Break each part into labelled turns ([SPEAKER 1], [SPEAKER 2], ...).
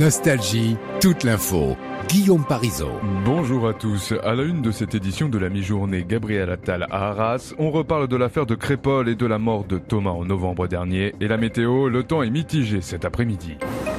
[SPEAKER 1] Nostalgie, toute l'info. Guillaume Parisot.
[SPEAKER 2] Bonjour à tous. À la une de cette édition de la mi-journée, Gabriel Attal à Arras. On reparle de l'affaire de Crépol et de la mort de Thomas en novembre dernier. Et la météo, le temps est mitigé cet après-midi.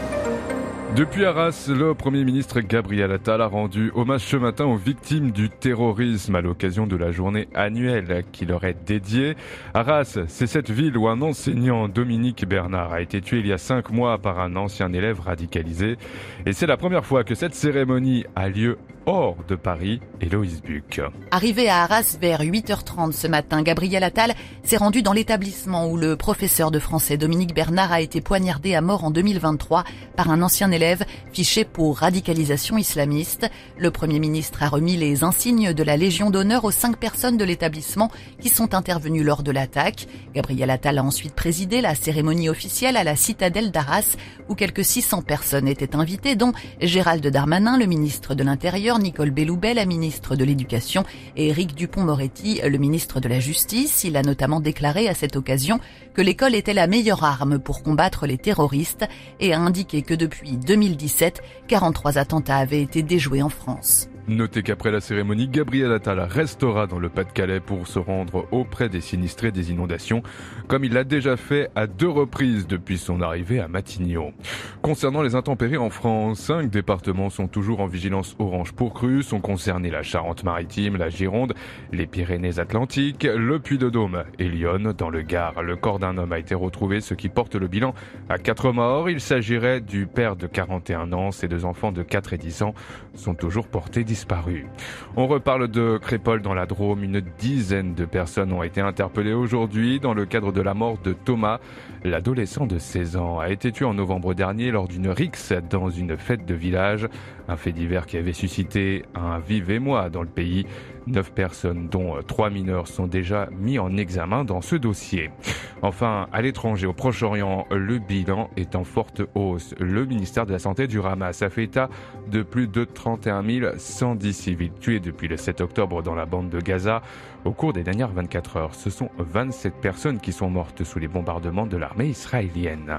[SPEAKER 2] Depuis Arras, le Premier ministre Gabriel Attal a rendu hommage ce matin aux victimes du terrorisme à l'occasion de la journée annuelle qui leur est dédiée. Arras, c'est cette ville où un enseignant, Dominique Bernard, a été tué il y a 5 mois par un ancien élève radicalisé. Et c'est la première fois que cette cérémonie a lieu hors de Paris. Héloïse Buc.
[SPEAKER 3] Arrivé à Arras vers 8h30 ce matin, Gabriel Attal s'est rendu dans l'établissement où le professeur de français Dominique Bernard a été poignardé à mort en 2023 par un ancien élève fiché pour radicalisation islamiste. Le Premier ministre a remis les insignes de la Légion d'honneur aux 5 personnes de l'établissement qui sont intervenues lors de l'attaque. Gabriel Attal a ensuite présidé la cérémonie officielle à la citadelle d'Arras où quelques 600 personnes étaient invitées, dont Gérald Darmanin, le ministre de l'Intérieur, Nicole Belloubet, la ministre de l'Éducation, et Éric Dupond-Moretti, le ministre de la Justice. Il a notamment déclaré à cette occasion que l'école était la meilleure arme pour combattre les terroristes et a indiqué que depuis 2017, 43 attentats avaient été déjoués en France.
[SPEAKER 2] Notez qu'après la cérémonie, Gabriel Attal restera dans le Pas-de-Calais pour se rendre auprès des sinistrés des inondations, comme il l'a déjà fait à 2 reprises depuis son arrivée à Matignon. Concernant les intempéries en France, 5 départements sont toujours en vigilance orange pour crue, sont concernés la Charente-Maritime, la Gironde, les Pyrénées-Atlantiques, le Puy-de-Dôme et Lyon. Dans le Gard, le corps d'un homme a été retrouvé, ce qui porte le bilan à 4 morts. Il s'agirait du père de 41 ans. Ses 2 enfants de 4 et 10 ans sont toujours portés disparus. On reparle de Crépol dans la Drôme. Une dizaine de personnes ont été interpellées aujourd'hui dans le cadre de la mort de Thomas. L'adolescent de 16 ans a été tué en novembre dernier lors d'une rixe dans une fête de village. Un fait divers qui avait suscité un vif émoi dans le pays. 9 personnes, dont 3 mineurs, sont déjà mis en examen dans ce dossier. Enfin, à l'étranger, au Proche-Orient, le bilan est en forte hausse. Le ministère de la Santé du Hamas a fait état de plus de 31 110 civils tués depuis le 7 octobre dans la bande de Gaza. Au cours des dernières 24 heures, ce sont 27 personnes qui sont mortes sous les bombardements de l'armée israélienne.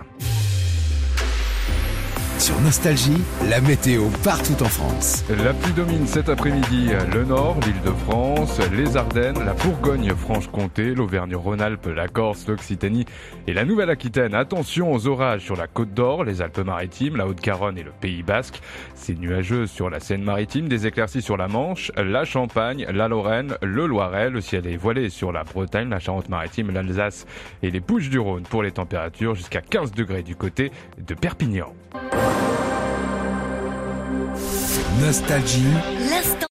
[SPEAKER 1] Sur Nostalgie, la météo partout en France.
[SPEAKER 2] La pluie domine cet après-midi le nord, l'Île-de-France, les Ardennes, la Bourgogne-Franche-Comté, l'Auvergne-Rhône-Alpes, la Corse, l'Occitanie et la Nouvelle-Aquitaine. Attention aux orages sur la Côte d'Or, les Alpes-Maritimes, la Haute-Garonne et le Pays Basque. C'est nuageux sur la Seine-Maritime, des éclaircies sur la Manche, la Champagne, la Lorraine, le Loiret. Le ciel est voilé sur la Bretagne, la Charente-Maritime, l'Alsace et les Bouches-du-Rhône pour les températures jusqu'à 15 degrés du côté de Perpignan.
[SPEAKER 1] Nostalgie.